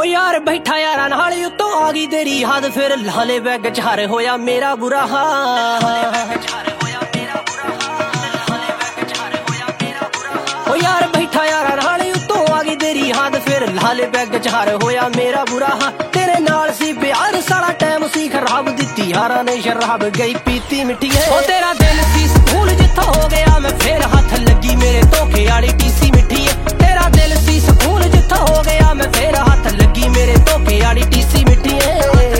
हो यार बैठा यारा नाल उत्तों आ गई तेरी हद फिर लाले बैग चार होया मेरा बुरा हाल। हो यार बैठा यारा नाल उत्तों आ गई तेरी हद फिर लाले बैग चार होया मेरा बुरा हाल। तेरे नाल सी प्यार सारा टाइम सी खराब दिती यारा ने शराब गई पीती मिट्टी है। ओ तेरा दिल सी स्कूल जिथा हो गया मैं फिर हाथ लगी मेरे धोखे वाली टीसी मिट्टी है। तेरा दिल सी स्कूल जिथा हो गया मैं फिर हाथ लगी मेरे धोखे वाली टीसी मिट्टी है।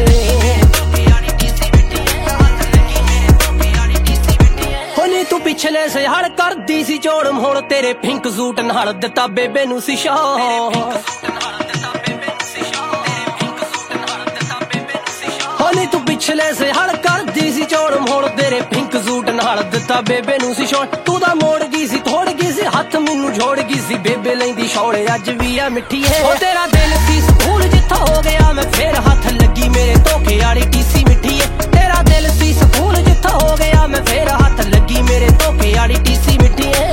तू पिछले से हड़ कर दी सी जोड़ मोड़ तेरे पिंक सूट नाल दिता बेबे नू सी शौक। तू पिछले से हड़ कर दी सी जोड़ मोड़ तेरे पिंक सूट नाल दिता बेबे नू सी शौक। तू दा मोड़ गई सी थोड़ गई सी हाथ मैनू जोड़ गई सी बेबे लैंदी शौले अज भी आ मिट्टी है। ओ तेरा दिल सी स्कूल जिथा हो गया मैं फिर हाथ लगी मेरे धोखे वाली टीसी मिट्टी है। तेरा दिल सी स्कूल जिथा हो गया मैं फिर हाथ लगी मेरे धोखे वाली टीसी मिट्टी है।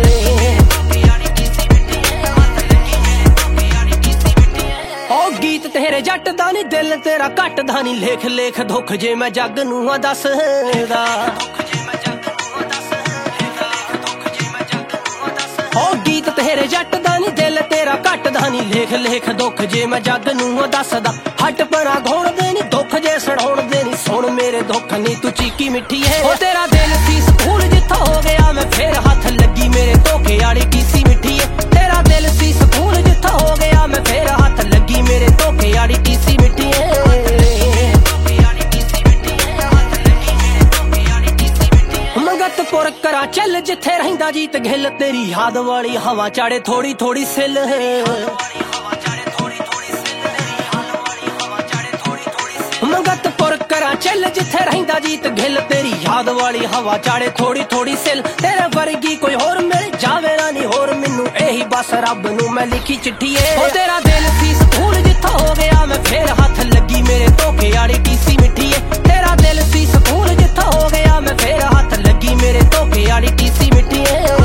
ओ गीत तेरे जट दा नी दिल तेरा घट दा नी लेख लेख दुख जे मैं जग नू दसदा। ओ गीत तेरे जट दा नी दिल तेरा घट दा नी लेख लेख दुख जे मैं जग नू दसदा। हट परा घोड़ दे नी दुख जे सड़ाउण दे नी सुन मेरे दुख नी तू चीकी मिट्टी है। ओ तेरा दिल सी स्कूल जिथा हो गया मैं फिर हाथ लगी मेरे धोखे वाली टीसी मिट्टी है। तेरा दिल सी स्कूल जिथा हो गया मैं फिर हाथ लगी मेरे धोखे वाली टीसी मिट्टी है। मंगतपुर करा चल जिथे रहिंदा जीत गिल तेरी याद वाली हवा चाड़े थोड़ी थोड़ी सिल मंगतपुर करा चल जिथे रहिंदा जीत गिल तेरी याद वाली हवा चाड़े थोड़ी थोड़ी सिल। तेरे वर्गी कोई होर मिल जावे ना नी होर मैनू यही बस रब नू मैं लिखी चिट्ठी है। ओ तेरा दिल सी स्कूल जिथा हो गया मैं फिर हाथ लगी मेरे धोखे वाली टीसी मिट्टी है। तेरा दिल सी स्कूल जिथा हो गया मैं फिर हाथ लगी मेरे धोखे वाली टीसी मिट्टी है।